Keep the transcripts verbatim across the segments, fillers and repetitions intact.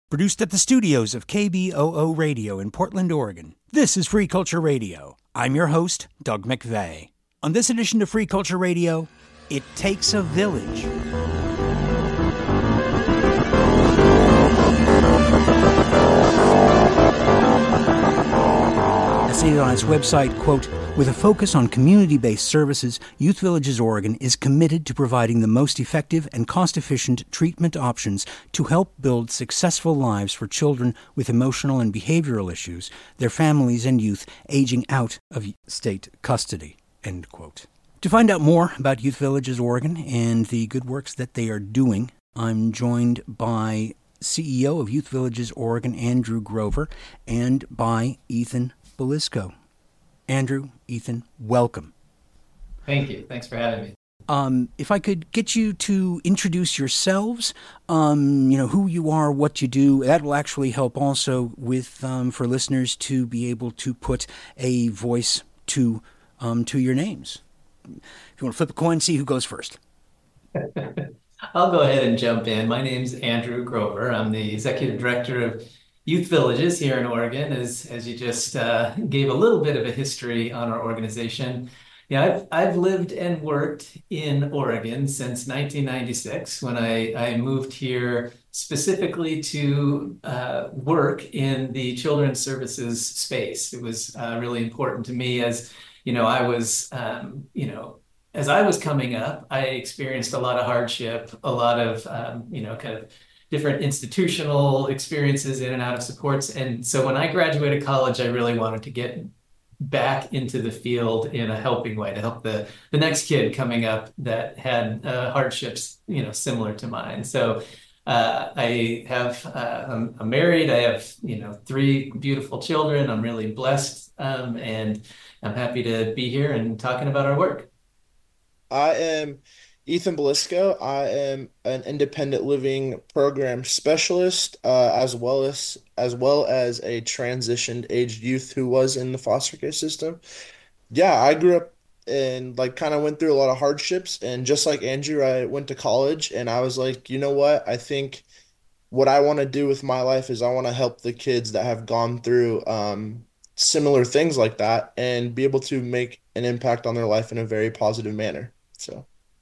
Produced at the studios of K B O O Radio in Portland, Oregon. This is Free Culture Radio. I'm your host, Doug McVeigh. On this edition of Free Culture Radio, it takes a village. As stated on its website, quote, with a focus on community-based services, Youth Villages Oregon is committed to providing the most effective and cost-efficient treatment options to help build successful lives for children with emotional and behavioral issues, their families and youth aging out of state custody, end quote. To find out more about Youth Villages Oregon and the good works that they are doing, I'm joined by C E O of Youth Villages Oregon, Andrew Grover, and by Ethan Belisco. Andrew, Ethan, welcome. Thank you. Thanks for having me. Um, if I could get you to introduce yourselves, um, you know, who you are, what you do, that will actually help also with, um, for listeners to be able to put a voice to, um, to your names. If you want to flip a coin, see who goes first. I'll go ahead and jump in. My name's Andrew Grover. I'm the Executive Director of Youth Villages here in Oregon, as, as you just uh, gave a little bit of a history on our organization. Yeah, I've, I've lived and worked in Oregon since nineteen ninety-six, when I, I moved here specifically to uh, work in the children's services space. It was uh, really important to me as, you know, I was, um, you know, as I was coming up, I experienced a lot of hardship, a lot of, um, you know, kind of different institutional experiences in and out of supports. And so when I graduated college, I really wanted to get back into the field in a helping way to help the, the next kid coming up that had uh, hardships, you know, similar to mine. So uh, I have, uh, I'm, I'm married. I have, you know, three beautiful children. I'm really blessed, um, and I'm happy to be here and talking about our work. I am Ethan Belisco. I am an independent living program specialist, uh, as well as as well as a transitioned aged youth who was in the foster care system. Yeah, I grew up and like kind of went through a lot of hardships, and just like Andrew, I went to college and I was like, you know what? I think what I want to do with my life is I want to help the kids that have gone through um, similar things like that and be able to make an impact on their life in a very positive manner. So.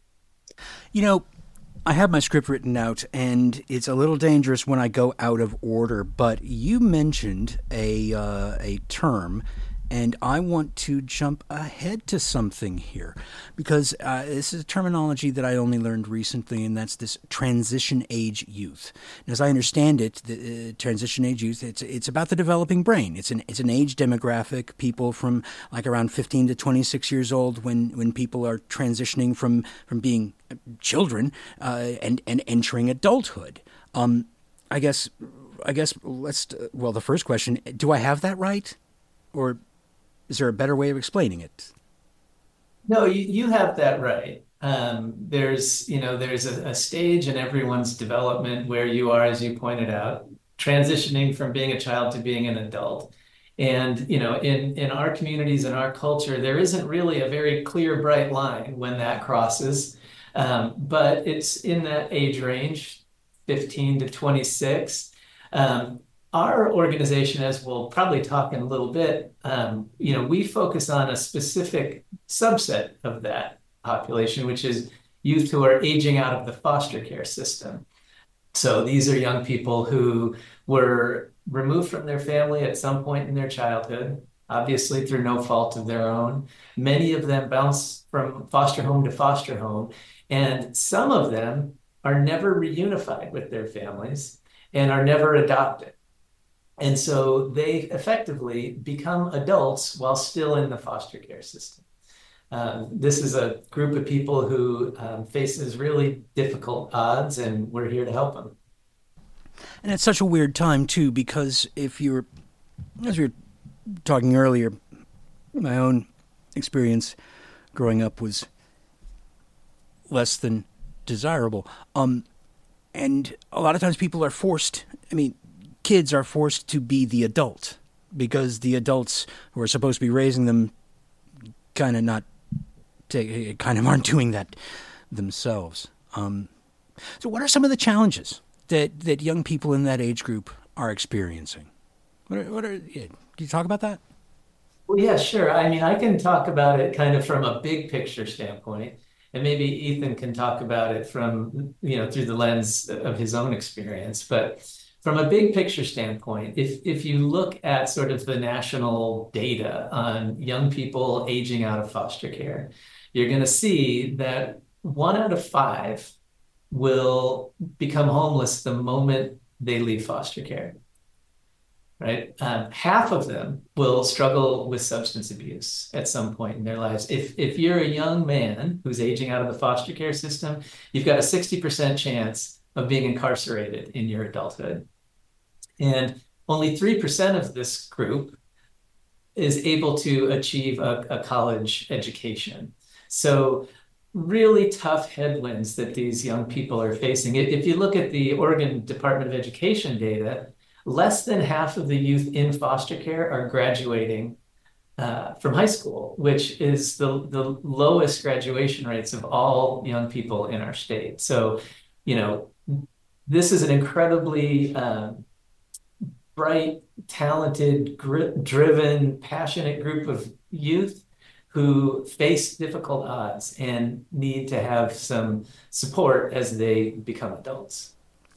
You know, I have my script written out, and it's a little dangerous when I go out of order, but you mentioned a uh, a term, and I want to jump ahead to something here, because uh, this is a terminology that I only learned recently, and that's this transition age youth. And as I understand it, the uh, transition age youth, it's it's about the developing brain. It's an it's an age demographic, people from like around fifteen to twenty-six years old, when when people are transitioning from from being children uh, and and entering adulthood. Um, I guess I guess let's well, the first question: do I have that right, or is there a better way of explaining it? No, you, you have that right. Um, there's, you know, there's a, a stage in everyone's development where you are, as you pointed out, transitioning from being a child to being an adult. And, you know, in, in our communities and our culture, there isn't really a very clear, bright line when that crosses. Um, but it's in that age range, fifteen to twenty-six. Um, Our organization, as we'll probably talk in a little bit, um, you know, we focus on a specific subset of that population, which is youth who are aging out of the foster care system. So these are young people who were removed from their family at some point in their childhood, obviously through no fault of their own. Many of them bounce from foster home to foster home, and some of them are never reunified with their families and are never adopted. And so they effectively become adults while still in the foster care system. Um, this is a group of people who um, faces really difficult odds, and we're here to help them. And it's such a weird time, too, because if you're, as we were talking earlier, my own experience growing up was less than desirable. Um, and a lot of times people are forced, I mean, kids are forced to be the adult because the adults who are supposed to be raising them kind of not, take, kind of aren't doing that themselves. Um, so what are some of the challenges that that young people in that age group are experiencing? What are, what are yeah, can you talk about that? Well, yeah, sure. I mean, I can talk about it kind of from a big picture standpoint, and maybe Ethan can talk about it from, you know, through the lens of his own experience. But from a big picture standpoint, if if you look at sort of the national data on young people aging out of foster care, you're going to see that one out of five will become homeless the moment they leave foster care, right? Um, half of them will struggle with substance abuse at some point in their lives. If if you're a young man who's aging out of the foster care system, you've got a sixty percent chance of being incarcerated in your adulthood. And only three percent of this group is able to achieve a, a college education. So really tough headwinds that these young people are facing. If you look at the Oregon Department of Education data, less than half of the youth in foster care are graduating uh, from high school, which is the, the lowest graduation rates of all young people in our state. So, you know, this is an incredibly um, bright, talented, grit, driven, passionate group of youth who face difficult odds and need to have some support as they become adults.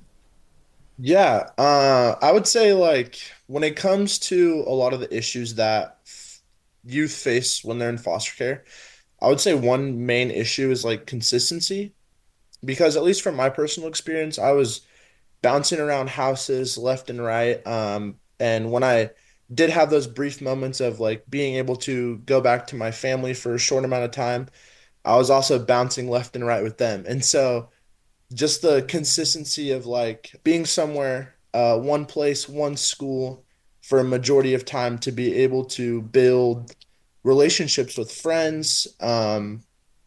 Yeah, uh, I would say like when it comes to a lot of the issues that f- youth face when they're in foster care, I would say one main issue is like consistency. Because at least from my personal experience, I was bouncing around houses left and right. Um, and when I did have those brief moments of like being able to go back to my family for a short amount of time, I was also bouncing left and right with them. And so just the consistency of like being somewhere, uh, one place, one school for a majority of time to be able to build relationships with friends, um,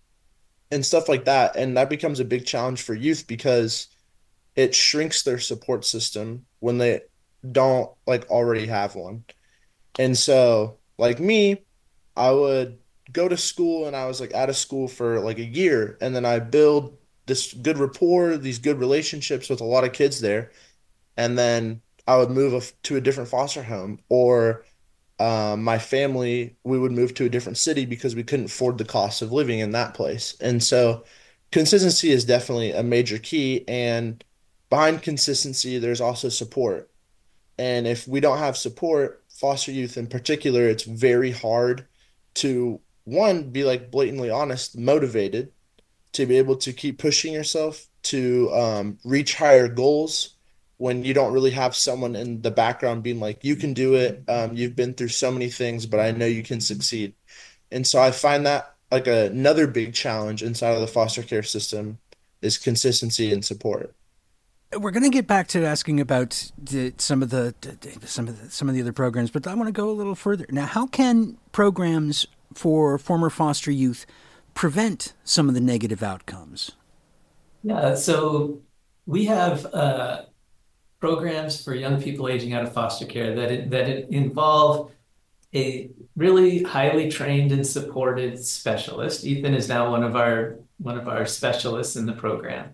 and stuff like that. And that becomes a big challenge for youth because it shrinks their support system when they don't like already have one. And so, like me, I would go to school and I was like out of school for like a year and then I build this good rapport, these good relationships with a lot of kids there. And then I would move a, to a different foster home or um, my family, we would move to a different city because we couldn't afford the cost of living in that place. And so consistency is definitely a major key. And behind consistency, there's also support. And if we don't have support, foster youth in particular, it's very hard to, one, be like blatantly honest, motivated to be able to keep pushing yourself to um, reach higher goals when you don't really have someone in the background being like, you can do it. Um, you've been through so many things, but I know you can succeed. And so I find that like a, another big challenge inside of the foster care system is consistency and support. We're going to get back to asking about the, some of the some of the, some of the other programs, but I want to go a little further. Now, how can programs for former foster youth prevent some of the negative outcomes? Yeah, so we have uh, programs for young people aging out of foster care that it, that it involve a really highly trained and supported specialist. Ethan is now one of our one of our specialists in the program.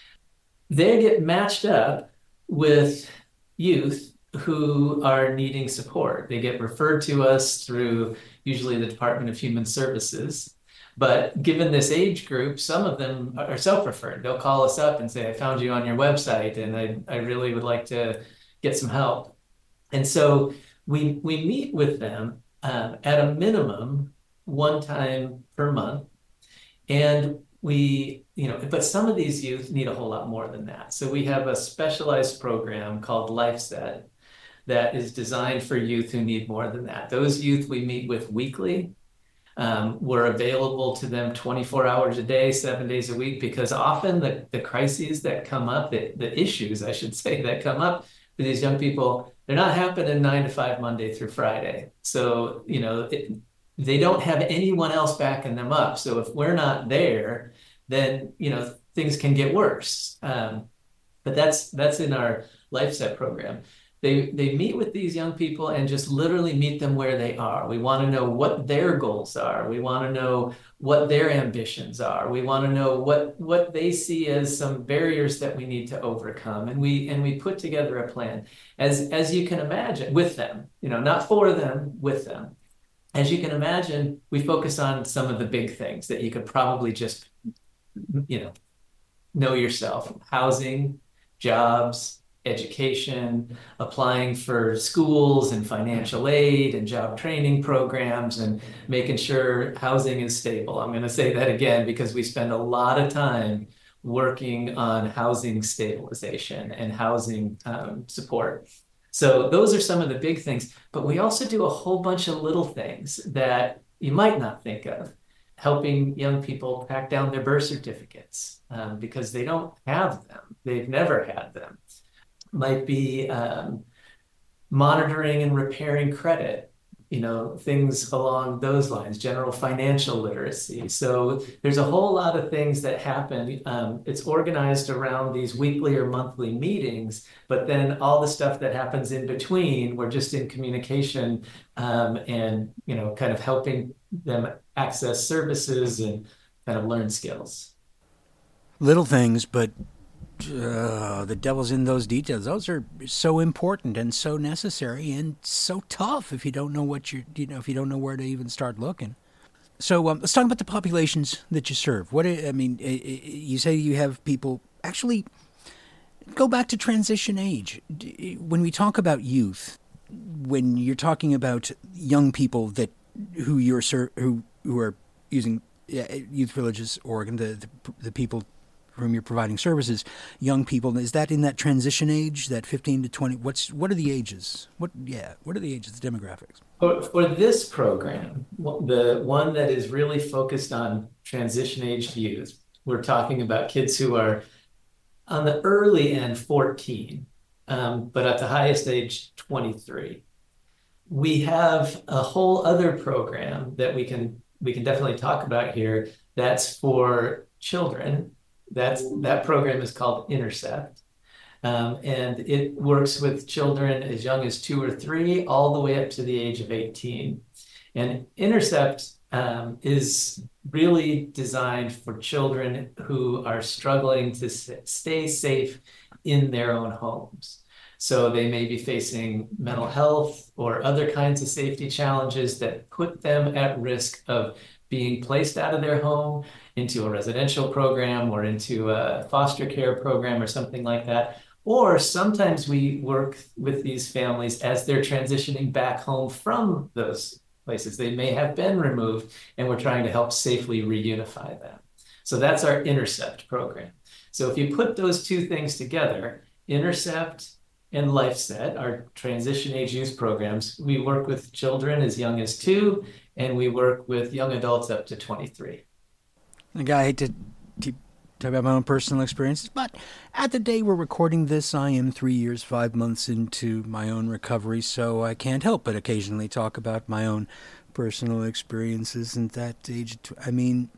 They get matched up with youth who are needing support. They get referred to us through usually the Department of Human Services. But given this age group, some of them are self-referred. They'll call us up and say, I found you on your website and I, I really would like to get some help. And so we, we meet with them uh, at a minimum one time per month. And we, you know, but some of these youth need a whole lot more than that. So we have a specialized program called LifeSet that is designed for youth who need more than that. Those youth we meet with weekly. Um, we're available to them twenty-four hours a day, seven days a week, because often the, the crises that come up, the, the issues, I should say, that come up for these young people, they're not happening nine to five, Monday through Friday. So, you know, it, they don't have anyone else backing them up. So if we're not there, then, you know, things can get worse. Um, but that's that's in our LifeSet program. they they meet with these young people and just literally meet them where they are. We want to know what their goals are. We want to know what their ambitions are. We want to know what what they see as some barriers that we need to overcome. And we and we put together a plan. As as you can imagine, with them, you know, not for them, with them. As you can imagine, we focus on some of the big things that you could probably just, you know, know yourself: housing, jobs, education, applying for schools and financial aid and job training programs, and making sure housing is stable. I'm going to say that again because we spend a lot of time working on housing stabilization and housing um, support. So those are some of the big things, but we also do a whole bunch of little things that you might not think of. Helping young people pack down their birth certificates um, because they don't have them. They've never had them. Might be um, monitoring and repairing credit, you know, things along those lines, general financial literacy. So there's a whole lot of things that happen. Um, it's organized around these weekly or monthly meetings, but then all the stuff that happens in between, we're just in communication um, and, you know, kind of helping them access services and kind of learn skills. Little things, but uh, the devil's in those details. Those are so important and so necessary and so tough if you don't know what you're, you know, if you don't know where to even start looking. So um, let's talk about the populations that you serve. What I mean, you say you have people actually go back to transition age. When we talk about youth, when you're talking about young people that who you're who who are using Youth Villages Oregon, the, the the people for whom you're providing services, young people, is that in that transition age, that fifteen to twenty? What's what are the ages? What yeah, what are the ages, the demographics? For, for this program, the one that is really focused on transition aged youth, we're talking about kids who are on the early end fourteen, um, but at the highest age twenty-three. We have a whole other program that we can we can definitely talk about here. That's for children. That's that program is called Intercept, um, and it works with children as young as two or three, all the way up to the age of eighteen. And Intercept um, is really designed for children who are struggling to stay safe in their own homes. So they may be facing mental health or other kinds of safety challenges that put them at risk of being placed out of their home into a residential program or into a foster care program or something like that. Or sometimes we work with these families as they're transitioning back home from those places. They may have been removed, and we're trying to help safely reunify them. So that's our Intercept program. So if you put those two things together, Intercept and LifeSet, our transition age youth programs, we work with children as young as two, and we work with young adults up to twenty-three. Like, I hate to, to talk about my own personal experiences, but at the day we're recording this, I am three years, five months into my own recovery, so I can't help but occasionally talk about my own personal experiences at that age. I mean,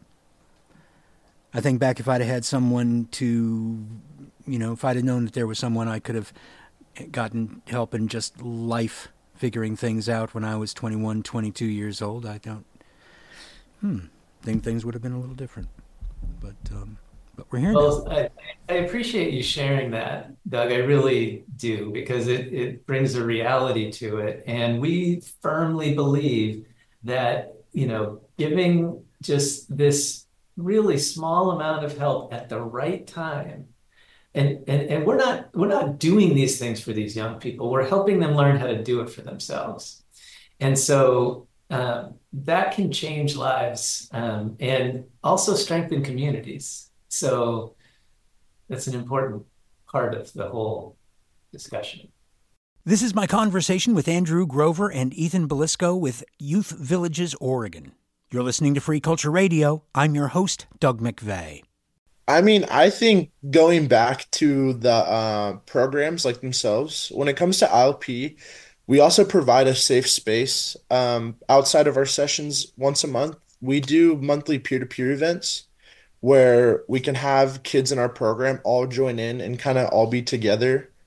I think back if I'd have had someone to, you know, if I'd have known that there was someone I could have gotten help in just life figuring things out when I was twenty-one, twenty-two years old, I don't hmm think things would have been a little different. But um but we're here well, now. I, I appreciate you sharing that, Doug. I really do, because it, it brings a reality to it. And we firmly believe that, you know, giving just this really small amount of help at the right time. And, and and we're not we're not doing these things for these young people. We're helping them learn how to do it for themselves. And so um, that can change lives um, and also strengthen communities. So that's an important part of the whole discussion. This is my conversation with Andrew Grover and Ethan Belisco with Youth Villages Oregon. You're listening to Free Culture Radio. I'm your host, Doug McVeigh. I mean, I think going back to the uh, programs like themselves, when it comes to I L P, we also provide a safe space um, outside of our sessions once a month. We do monthly peer-to-peer events where we can have kids in our program all join in and kind of all be together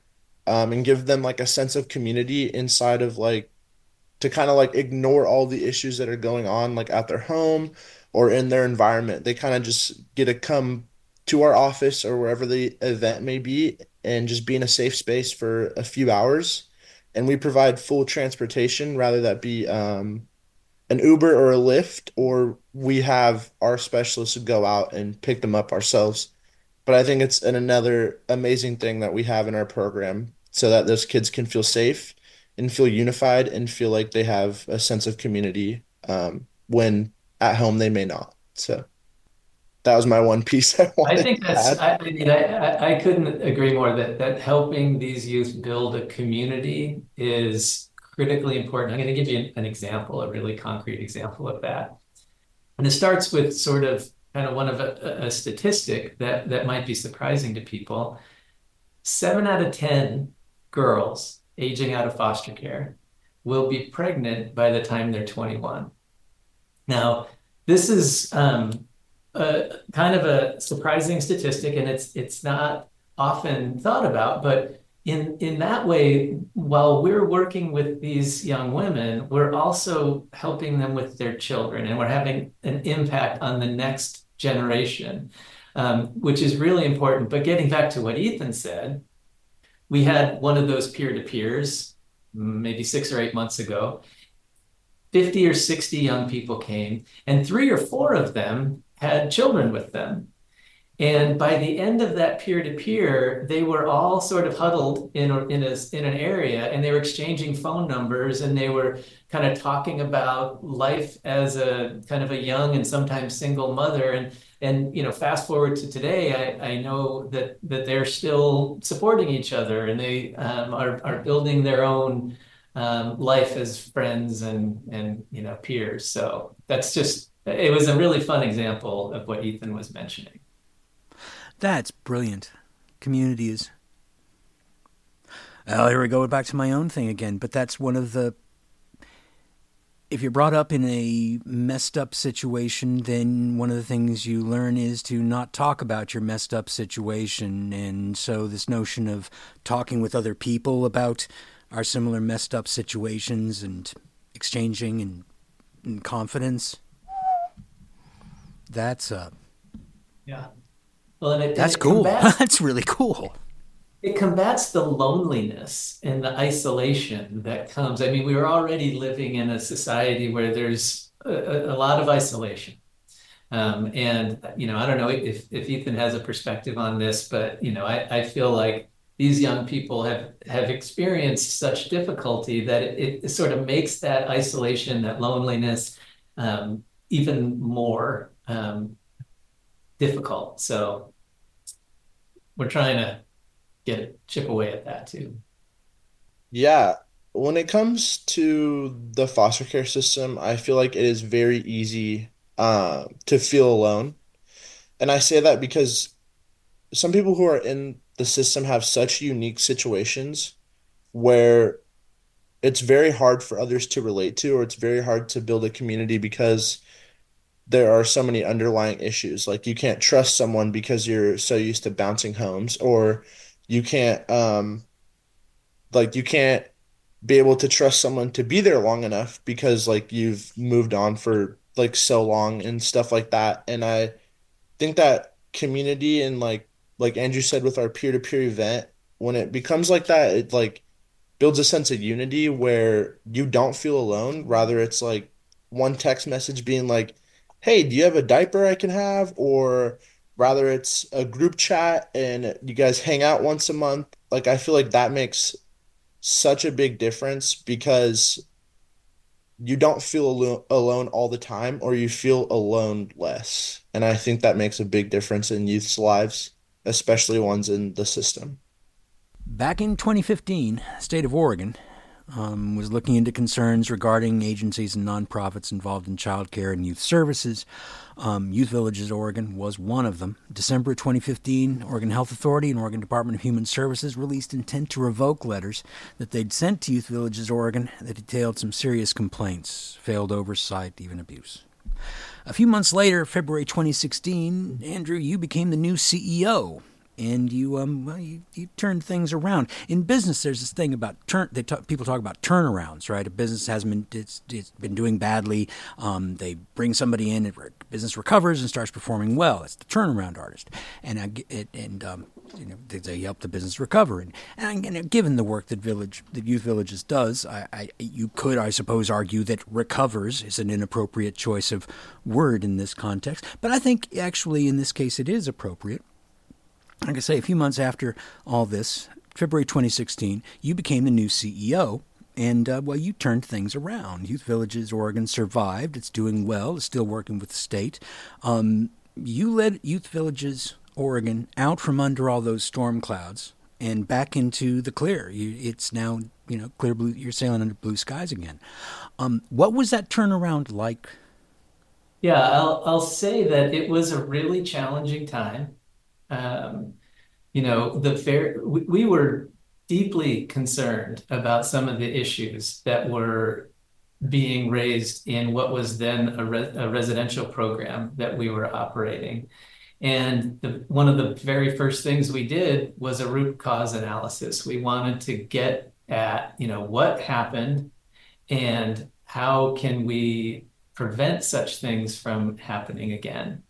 um, and give them like a sense of community inside of like to kind of like ignore all the issues that are going on like at their home or in their environment. They kind of just get to come to our office or wherever the event may be and just be in a safe space for a few hours. And we provide full transportation, rather that be um, an Uber or a Lyft, or we have our specialists go out and pick them up ourselves. But I think it's an another amazing thing that we have in our program so that those kids can feel safe and feel unified and feel like they have a sense of community um, when at home they may not. So that was my one piece I I wanted think to that's, add. I, I mean, I, I I couldn't agree more that, that helping these youth build a community is critically important. I'm going to give you an, an example, a really concrete example of that. And it starts with sort of kind of one of a, a statistic that, that might be surprising to people. Seven out of ten girls aging out of foster care will be pregnant by the time they're twenty-one. Now, this is um, a, kind of a surprising statistic, and it's it's not often thought about. But in in that way, while we're working with these young women, we're also helping them with their children, and we're having an impact on the next generation, um, which is really important. But getting back to what Ethan said, we had one of those peer-to-peers maybe six or eight months ago. fifty or sixty young people came, and three or four of them had children with them. And by the end of that peer-to-peer, they were all sort of huddled in, a, in, a, in an area, and they were exchanging phone numbers, and they were kind of talking about life as a kind of a young and sometimes single mother. And, and you know, fast forward to today, I, I know that, that they're still supporting each other, and they um, are, are building their own um, life as friends and, and, you know, peers. So that's just, it was a really fun example of what Ethan was mentioning. That's brilliant. Community is... Oh, here we go back to my own thing again. But that's one of the... If you're brought up in a messed up situation, then one of the things you learn is to not talk about your messed up situation. And so this notion of talking with other people about our similar messed up situations and exchanging and, and confidence, that's... Uh, yeah. Well, and it, That's and it cool. Combats, That's really cool. it combats the loneliness and the isolation that comes. I mean, we were already living in a society where there's a, a lot of isolation. Um, and, you know, I don't know if, if Ethan has a perspective on this, but, you know, I, I feel like these young people have, have experienced such difficulty that it, it sort of makes that isolation, that loneliness, um, even more um, difficult. So we're trying to get chip away at that too. Yeah, when it comes to the foster care system, I feel like it is very easy uh, to feel alone. And I say that because some people who are in the system have such unique situations where it's very hard for others to relate to, or it's very hard to build a community because there are so many underlying issues. Like you can't trust someone because you're so used to bouncing homes, or you can't um like you can't be able to trust someone to be there long enough because like you've moved on for like so long and stuff like that. And I think that community and like like Andrew said with our peer-to-peer event, when it becomes like that, it like builds a sense of unity where you don't feel alone. Rather, it's like one text message being like, hey, do you have a diaper I can have? Or rather it's a group chat and you guys hang out once a month. Like I feel like that makes such a big difference because you don't feel alo- alone all the time, or you feel alone less. And I think that makes a big difference in youth's lives, especially ones in the system. Back in twenty fifteen, the state of Oregon um, was looking into concerns regarding agencies and nonprofits involved in child care and youth services. Um, Youth Villages Oregon was one of them. December twenty fifteen, Oregon Health Authority and Oregon Department of Human Services released intent to revoke letters that they'd sent to Youth Villages Oregon that detailed some serious complaints, failed oversight, even abuse. A few months later, February twenty sixteen, Andrew, you became the new C E O. and you um well, you, you turned things around. In business, there's this thing about turn. They talk, people talk about turnarounds, right? A business has been it's, it's been doing badly. Um, they bring somebody in, and business recovers and starts performing well. It's the turnaround artist, and I, it, and um, you know they, they help the business recover. And, and, and given the work that village that Youth Villages does, I, I you could I suppose argue that recovers is an inappropriate choice of word in this context, but I think actually in this case it is appropriate. Like I say, a few months after all this, February twenty sixteen, you became the new C E O, and, uh, well, you turned things around. Youth Villages Oregon survived. It's doing well. It's still working with the state. Um, you led Youth Villages Oregon out from under all those storm clouds and back into the clear. You, it's now, you know, clear blue. You're sailing under blue skies again. Um, what was that turnaround like? Yeah, I'll I'll say that it was a really challenging time. Um, you know, the fair, we, we were deeply concerned about some of the issues that were being raised in what was then a, re a residential program that we were operating. And the, one of the very first things we did was a root cause analysis. We wanted to get at, you know, what happened and how can we prevent such things from happening again.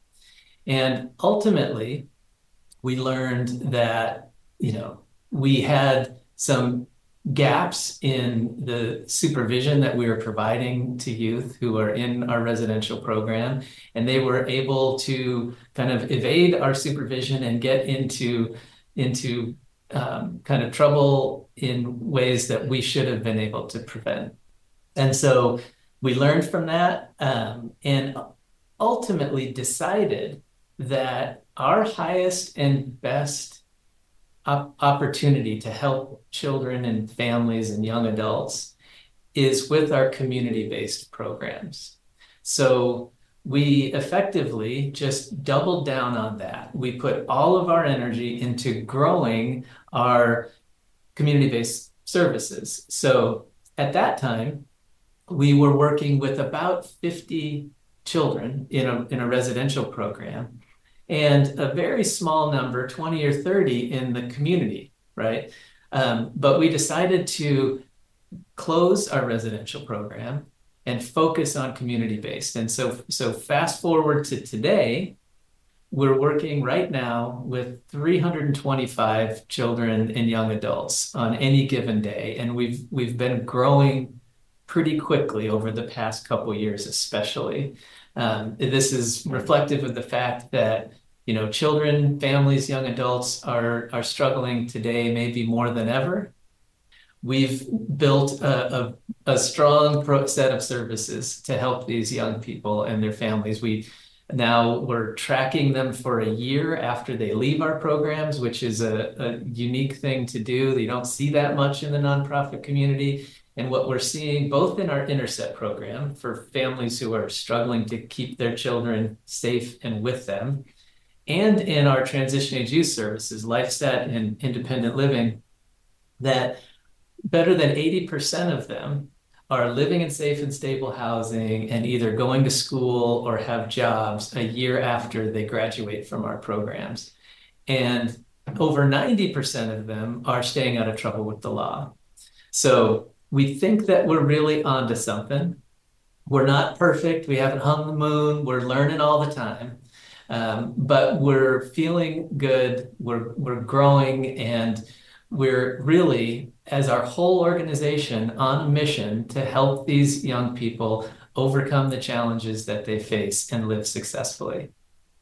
And ultimately, we learned that, you know, we had some gaps in the supervision that we were providing to youth who are in our residential program, and they were able to kind of evade our supervision and get into, into um, kind of trouble in ways that we should have been able to prevent. And so we learned from that um, and ultimately decided that our highest and best op opportunity to help children and families and young adults is with our community-based programs. So we effectively just doubled down on that. We put all of our energy into growing our community-based services. So at that time, we were working with about fifty children in a, in a residential program, and a very small number, twenty or thirty, in the community, right? Um, but we decided to close our residential program and focus on community-based. And so, so fast forward to today, we're working right now with three hundred twenty-five children and young adults on any given day. And we've, we've been growing pretty quickly over the past couple of years, especially. Um, this is reflective of the fact that, you know, children, families, young adults are, are struggling today, maybe more than ever. We've built a, a, a strong pro set of services to help these young people and their families. We now we're tracking them for a year after they leave our programs, which is a, a unique thing to do. You don't see that much in the nonprofit community. And what we're seeing both in our Intercept program for families who are struggling to keep their children safe and with them, and in our transition age youth services, LifeStat and Independent Living, that better than eighty percent of them are living in safe and stable housing and either going to school or have jobs a year after they graduate from our programs. And over ninety percent of them are staying out of trouble with the law. So we think that we're really onto something. We're not perfect. We haven't hung the moon. We're learning all the time. Um, but we're feeling good. We're, we're growing, and we're really, as our whole organization, on a mission to help these young people overcome the challenges that they face and live successfully.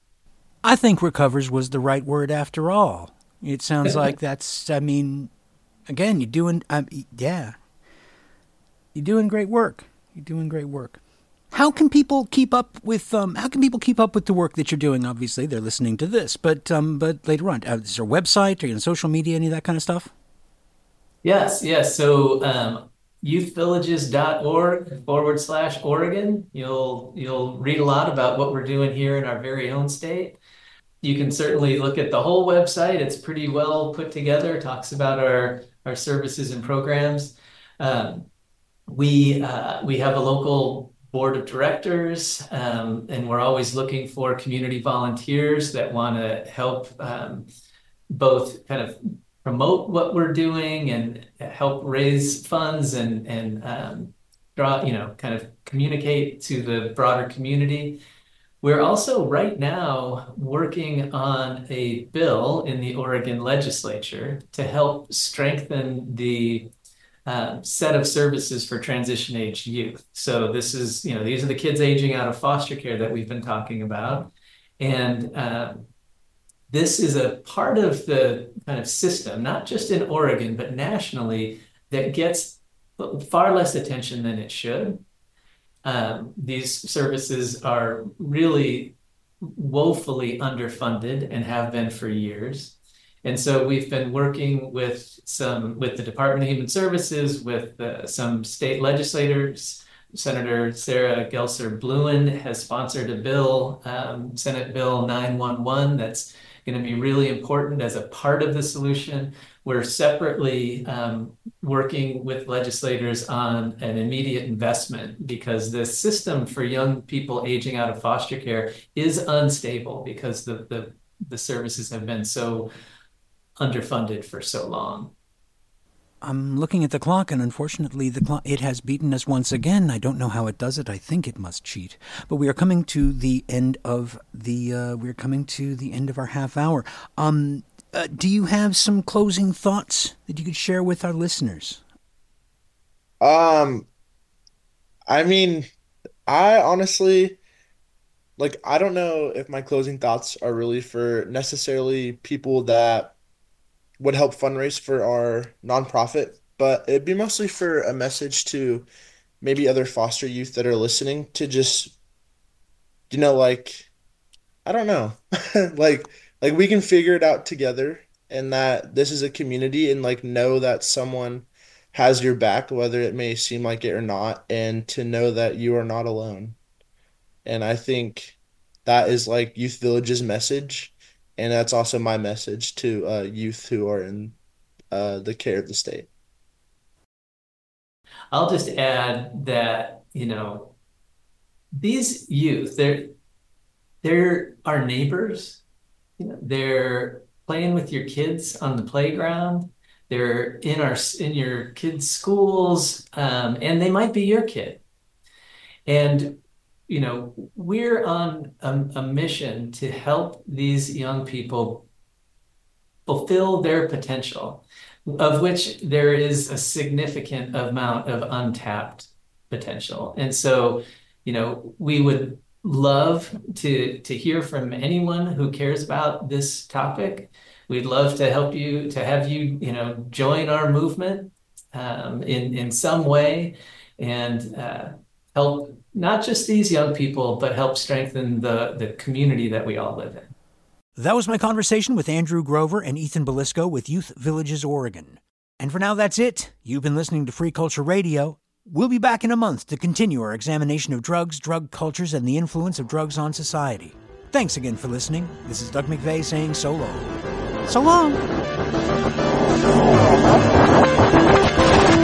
I think recovers was the right word after all. It sounds like that's, I mean, again, you're doing, um, yeah. You're doing great work. You're doing great work. How can people keep up with um? How can people keep up with the work that you're doing? Obviously, they're listening to this, but um, but later on, uh, is there a website? Are you on social media? Any of that kind of stuff? Yes, yes. So um, youthvillages.org forward slash Oregon. You'll you'll read a lot about what we're doing here in our very own state. You can certainly look at the whole website. It's pretty well put together. It talks about our our services and programs. Um, We uh, we have a local board of directors, um, and we're always looking for community volunteers that want to help um, both kind of promote what we're doing and help raise funds and and um, draw, you know, kind of communicate to the broader community. We're also right now working on a bill in the Oregon legislature to help strengthen the uh, set of services for transition age youth. So this is, you know, these are the kids aging out of foster care that we've been talking about. And um, this is a part of the kind of system, not just in Oregon, but nationally, that gets far less attention than it should. Um, these services are really woefully underfunded and have been for years. And so we've been working with some, with the Department of Human Services, with uh, some state legislators. Senator Sarah Gelser Bluin has sponsored a bill, um, Senate Bill nine one one, that's going to be really important as a part of the solution. We're separately um, working with legislators on an immediate investment because the system for young people aging out of foster care is unstable because the, the, the services have been so underfunded for so long. I'm looking at the clock, and unfortunately, the clock, it has beaten us once again. I don't know how it does it. I think it must cheat. But we are coming to the end of the. Uh, we're coming to the end of our half hour. Um, uh, do you have some closing thoughts that you could share with our listeners? Um, I mean, I honestly, like, I don't know if my closing thoughts are really for necessarily people that would help fundraise for our nonprofit, but it'd be mostly for a message to maybe other foster youth that are listening to just, you know, like, I don't know, like, like we can figure it out together and that this is a community and like know that someone has your back, whether it may seem like it or not, and to know that you are not alone. And I think that is like Youth Village's message. And that's also my message to uh, youth who are in uh, the care of the state. I'll just add that, you know, these youth, they're, they're our neighbors. You know, they're playing with your kids on the playground. They're in our in your kids' schools, um, and they might be your kid. And you know, we're on a, a mission to help these young people fulfill their potential, of which there is a significant amount of untapped potential. And so, you know, we would love to, to hear from anyone who cares about this topic. We'd love to help you, to have you, you know, join our movement um, in, in some way and uh, help not just these young people, but help strengthen the, the community that we all live in. That was my conversation with Andrew Grover and Ethan Belisco with Youth Villages Oregon. And for now, that's it. You've been listening to Free Culture Radio. We'll be back in a month to continue our examination of drugs, drug cultures, and the influence of drugs on society. Thanks again for listening. This is Doug McVeigh saying so long. So long!